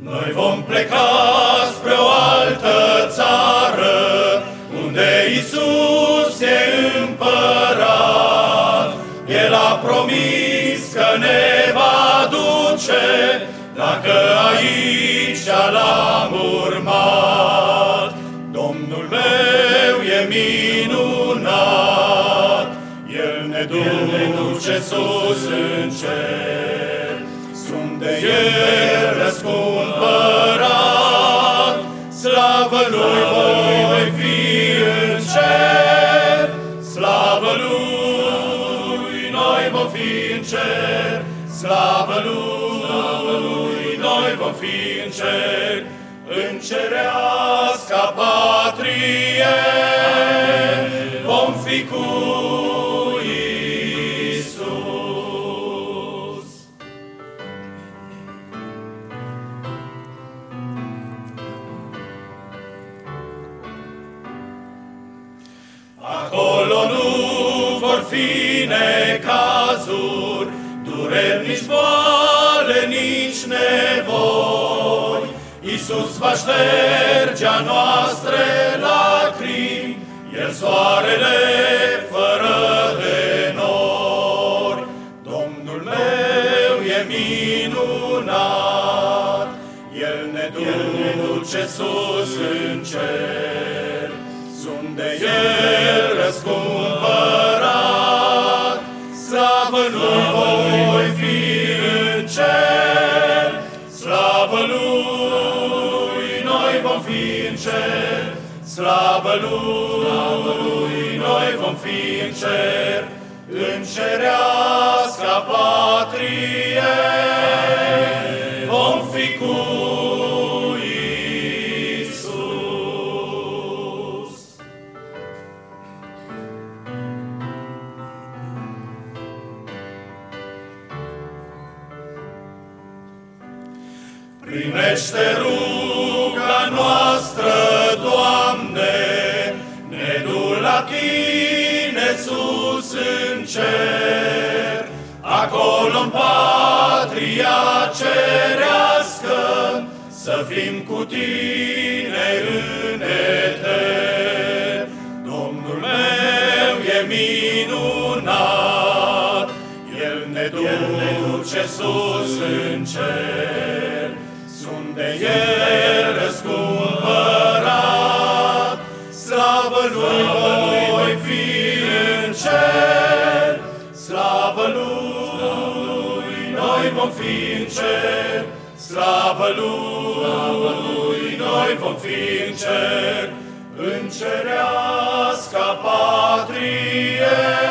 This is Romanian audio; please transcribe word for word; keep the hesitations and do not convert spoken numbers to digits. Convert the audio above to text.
Noi vom pleca spre o altă țară, unde Iisus e împărat. El a promis că ne va duce, dacă aici l-am urmat. Domnul meu e minunat, El ne duce sus în cer. Sunt de El răscumpărat, slavă Lui voi fi în cer. Slavă Lui, noi vom fi în cer. Slavă Lui, noi vom fi în cer. În cereasca patrie vom fi cu Iisus. Acolo nu vor fi necazuri, dureri, nici boale, nici nevoi. Iisus va șterge a noastre lacrimi, El soarele fără de nori. Domnul meu e minunat, El ne duce sus în cer. Sunt de El răscumpărat, slavă Lui voi fi în cer. Slavă Lui, noi vom fi în cer. Slavă Lui, noi vom fi în cer. În cereasca patrie vom fi cu Iisus. Primește ruga noastră, Doamne, ne du la Tine sus în cer. Acolo-n patria cerească, să fim cu Tine în eter. Domnul meu e minunat, El ne duce sus în cer. Sunt de El răscumpărat, slavă Lui voi fi în cer. Slavă Lui, noi vom fi în cer. Slavă Lui, noi vom fi în cer. În cereasca patrie